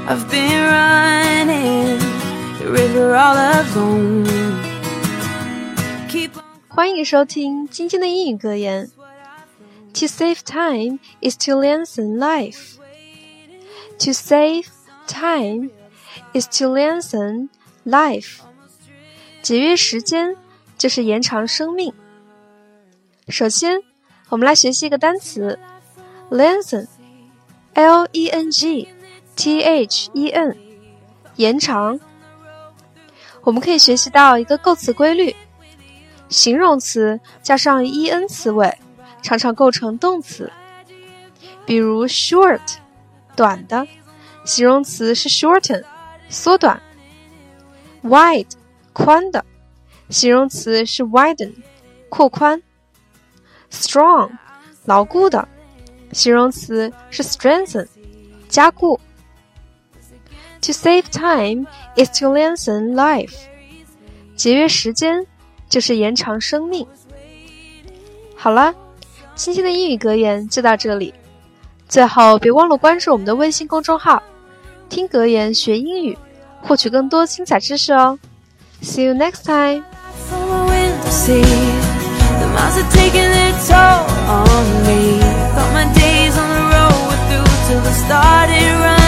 I've been running the river all alone. 欢迎收听今天的英语格言。To save time is to lengthen life. To save time is to lengthen life. 节约时间就是延长生命。首先，我们来学习一个单词 lengthen, L-E-N-G-T-H-E-N 延长。我们可以学习到一个构词规律，形容词加上 en 词尾常常构成动词。比如 short 短的，形容词是 shorten 缩短。wide 宽的，形容词是 widen 扩宽。strong 牢固的，形容词是 strengthen 加固。To save time is to lengthen life. 节约时间就是延长生命。好了，今天的英语格言就到这里。最后别忘了关注我们的微信公众号，听格言学英语，获取更多精彩知识哦。See you next time. The miles are taking their toll on me. Thought my days on the road were through till I started running.